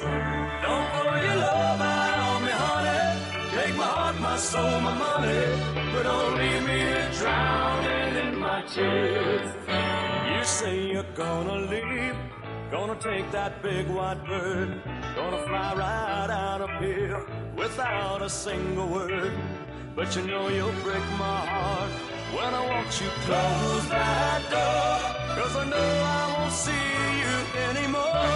Don't pour your love out on me, honey. Take my heart, my soul, my money, but don't leave me here drowning in my tears. You say you're gonna leave, gonna take that big white bird, gonna fly right out of here without a single word. But you know you'll break my heart when I watch you close that door, 'cause I know I won't see you anymore.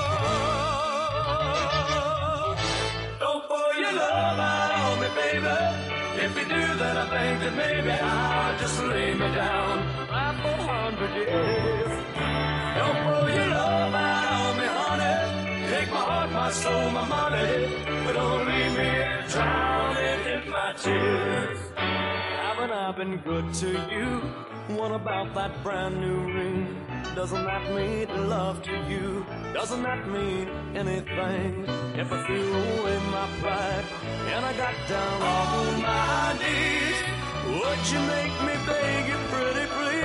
Don't pour your love out on me, baby. If you do, then I think that maybe I'll just lay me down right for 100 years. Don't pour your love out on me, honey. Take my heart, my soul, my money, but don't leave me drowning in my tears. Haven't I been good to you? What about that brand new ring? Doesn't that mean love to you? Doesn't that mean anything? If I threw away my pride and I got down on my knees, would you make me beg you pretty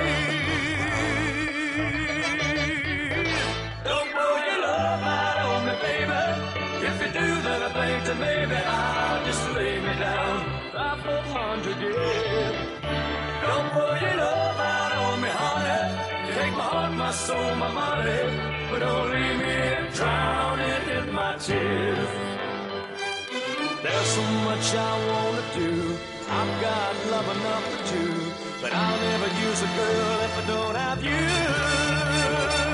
please? Don't pour your love out on me, baby. If you do, then I think that maybe I'll just lay me down right for 100 years. Don't pour your love out on me, honey. Take my heart, my soul, my money, but don't leave me drowning in my tears. There's so much I wanna do. I've got love enough for two, but I'll never use a girl if I don't have you.